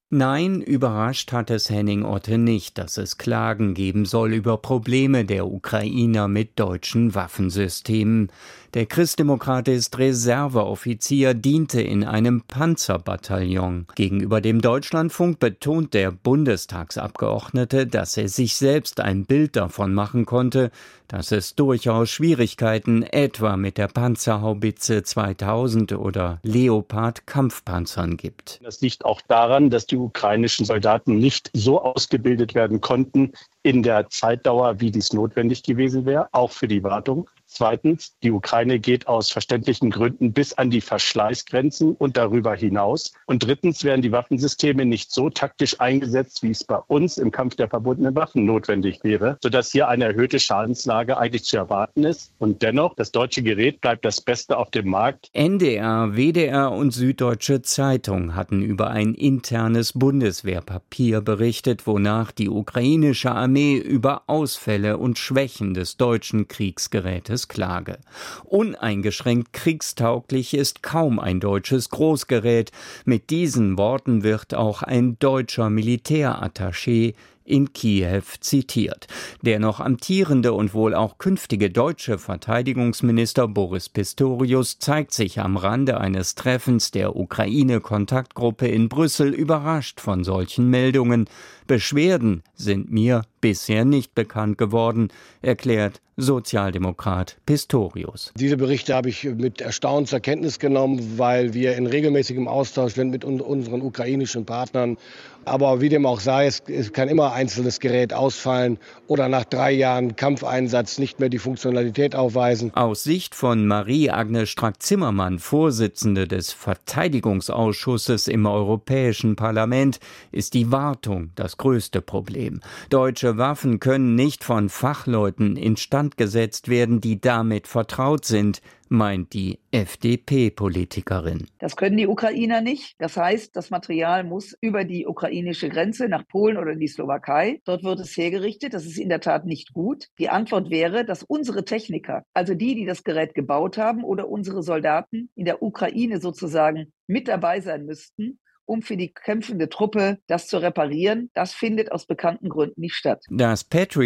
Nein, überrascht hat es Henning Otte nicht, dass es Klagen geben soll über Probleme der Ukrainer mit deutschen Waffensystemen. Der Christdemokrat ist Reserveoffizier, diente in einem Panzerbataillon. Gegenüber dem Deutschlandfunk betont der Bundestagsabgeordnete, dass er sich selbst ein Bild davon machen konnte, dass es durchaus Schwierigkeiten etwa mit der Panzerhaubitze 2000 oder Leopard-Kampfpanzern gibt. Das liegt auch daran, dass die ukrainischen Soldaten nicht so ausgebildet werden konnten in der Zeitdauer, wie dies notwendig gewesen wäre, auch für die Wartung. Zweitens, die Ukraine geht aus verständlichen Gründen bis an die Verschleißgrenzen und darüber hinaus. Und drittens werden die Waffensysteme nicht so taktisch eingesetzt, wie es bei uns im Kampf der verbundenen Waffen notwendig wäre, sodass hier eine erhöhte Schadenslage eigentlich zu erwarten ist. Und dennoch, das deutsche Gerät bleibt das Beste auf dem Markt. NDR, WDR und Süddeutsche Zeitung hatten über ein internes Bundeswehrpapier berichtet, wonach die ukrainische Armee über Ausfälle und Schwächen des deutschen Kriegsgerätes klage. Uneingeschränkt kriegstauglich ist kaum ein deutsches Großgerät. Mit diesen Worten wird auch ein deutscher Militärattaché in Kiew zitiert. Der noch amtierende und wohl auch künftige deutsche Verteidigungsminister Boris Pistorius zeigt sich am Rande eines Treffens der Ukraine-Kontaktgruppe in Brüssel überrascht von solchen Meldungen. Beschwerden sind mir bisher nicht bekannt geworden, erklärt Sozialdemokrat Pistorius. Diese Berichte habe ich mit Erstaunen zur Kenntnis genommen, weil wir in regelmäßigem Austausch sind mit unseren ukrainischen Partnern. Aber wie dem auch sei, es kann immer einzelnes Gerät ausfallen oder nach 3 Jahren Kampfeinsatz nicht mehr die Funktionalität aufweisen. Aus Sicht von Marie-Agnes Strack-Zimmermann, Vorsitzende des Verteidigungsausschusses im Europäischen Parlament, ist die Wartung das größte Problem. Deutsche Waffen können nicht von Fachleuten instand gesetzt werden, die damit vertraut sind, meint die FDP-Politikerin. Das können die Ukrainer nicht. Das heißt, das Material muss über die ukrainische Grenze nach Polen oder in die Slowakei. Dort wird es hergerichtet. Das ist in der Tat nicht gut. Die Antwort wäre, dass unsere Techniker, also die das Gerät gebaut haben oder unsere Soldaten in der Ukraine sozusagen mit dabei sein müssten, um für die kämpfende Truppe das zu reparieren. Das findet aus bekannten Gründen nicht statt. Das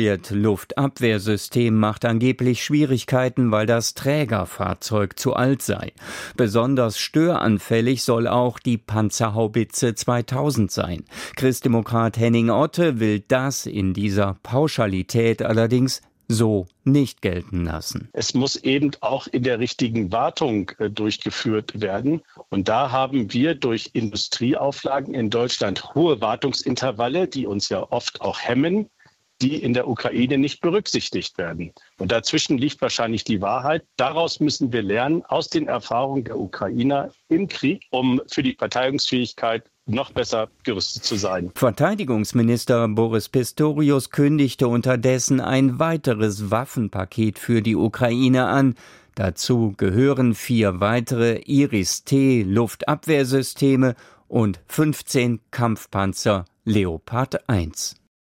Patriot-Luftabwehrsystem macht angeblich Schwierigkeiten, weil das Trägerfahrzeug zu alt sei. Besonders störanfällig soll auch die Panzerhaubitze 2000 sein. Christdemokrat Henning Otte will das in dieser Pauschalität allerdings so nicht gelten lassen. Es muss eben auch in der richtigen Wartung durchgeführt werden. Und da haben wir durch Industrieauflagen in Deutschland hohe Wartungsintervalle, die uns ja oft auch hemmen, die in der Ukraine nicht berücksichtigt werden. Und dazwischen liegt wahrscheinlich die Wahrheit. Daraus müssen wir lernen, aus den Erfahrungen der Ukrainer im Krieg, um für die Verteidigungsfähigkeit noch besser gerüstet zu sein. Verteidigungsminister Boris Pistorius kündigte unterdessen ein weiteres Waffenpaket für die Ukraine an. Dazu gehören 4 weitere Iris-T Luftabwehrsysteme und 15 Kampfpanzer Leopard 1.